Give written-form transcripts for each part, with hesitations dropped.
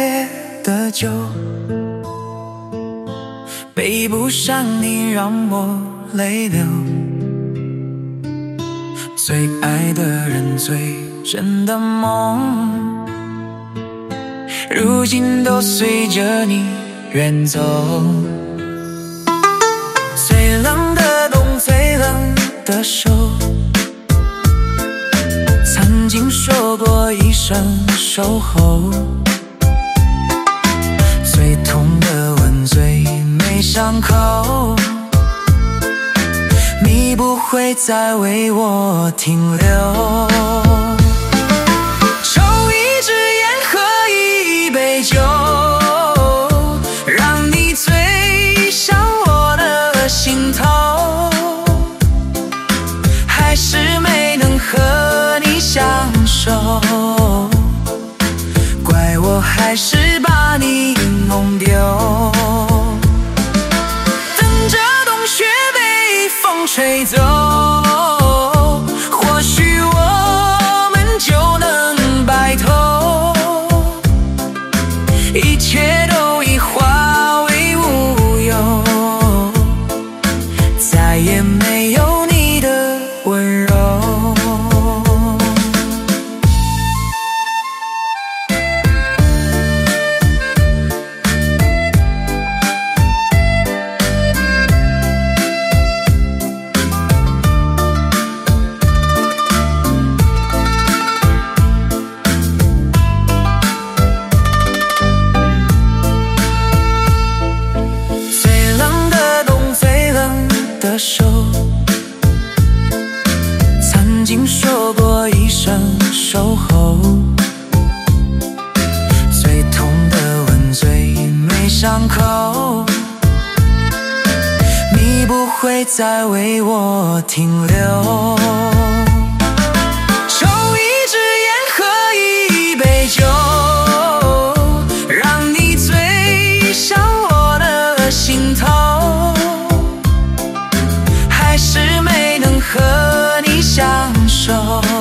烈的酒，背不上你让我泪流。最爱的人，最真的梦，如今都随着你远走。最冷的冬，最冷的手，曾经说过一声守候。最痛的吻，最没伤口，你不会再为我停留。抽一支烟，喝一杯酒，让你醉上我的心头，还是没能和你相守，怪我还是把你弄丢。等着冬雪被风吹走，或许我们就能白头，一切都已化为乌有，再也没有你的温柔。手，曾经说过一声守候，最痛的吻，最没伤口，你不会再为我停留。抽一支烟，喝一杯酒，让你醉上我的心头，还是没能和你相守，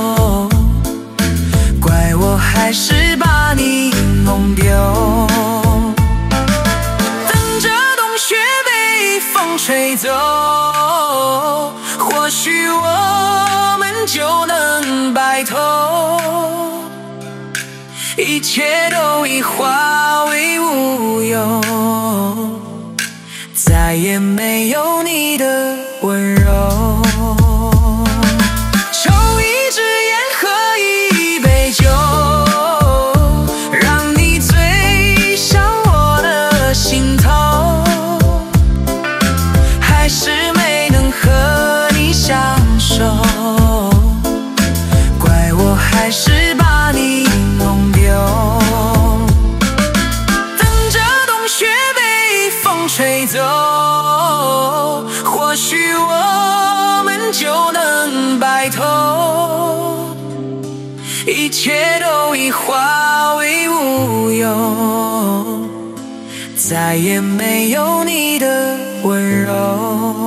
怪我还是把你弄丢。等着冬雪被风吹走，或许我们就能白头，一切都已化为乌有，再也没有你的温柔。抽一支烟，喝一杯酒，让你醉上我的心头，还是没能和你相守，怪我还是把你弄丢。等着冬雪被风吹走，或许我们就能白头，一切都已化为乌有，再也没有你的温柔。